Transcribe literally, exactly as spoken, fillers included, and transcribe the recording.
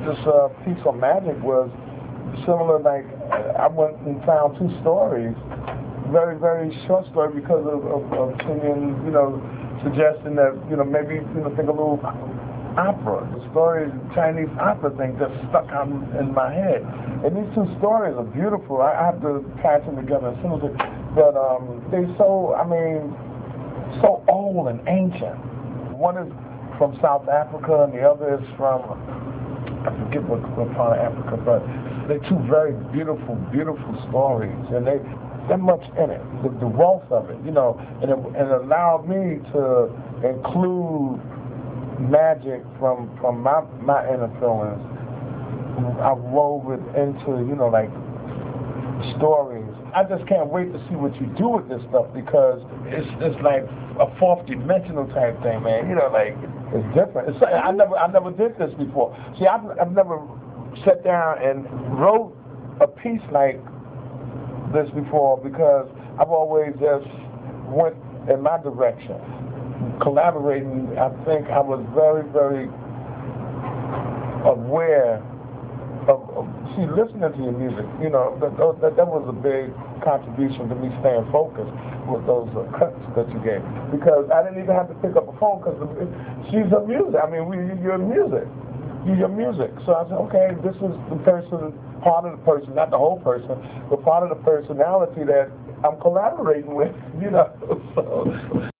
this uh, piece on magic was similar. Like I went and found two stories, very very short story because of, of, of singing, you know, suggesting that you know maybe you know think a little opera. The story, Chinese opera thing, just stuck out in my head. And these two stories are beautiful. I, I have to patch them together as soon as it. But um, they so I mean so old and ancient. One is from South Africa and the other is from, I forget what, what part of Africa, but they're two very beautiful, beautiful stories, and they that much in it, the, the wealth of it, you know, and it, and it allowed me to include magic from from my my inner feelings. I wove it into, you know, like stories. I just can't wait to see what you do with this stuff because it's it's like a fourth dimensional type thing, man. You know, like it's different. It's, I never I never did this before. See, I've I've never sat down and wrote a piece like this before because I've always just went in my direction. Collaborating, I think I was very, very aware of, of see, listening to your music, you know, that, that, that was a big contribution to me staying focused with those uh, cuts that you gave. Because I didn't even have to pick up a phone because she's a music. I mean, we, you're music. You're music. So I said, okay, this is the person, part of the person, not the whole person, but part of the personality that I'm collaborating with, you know. So.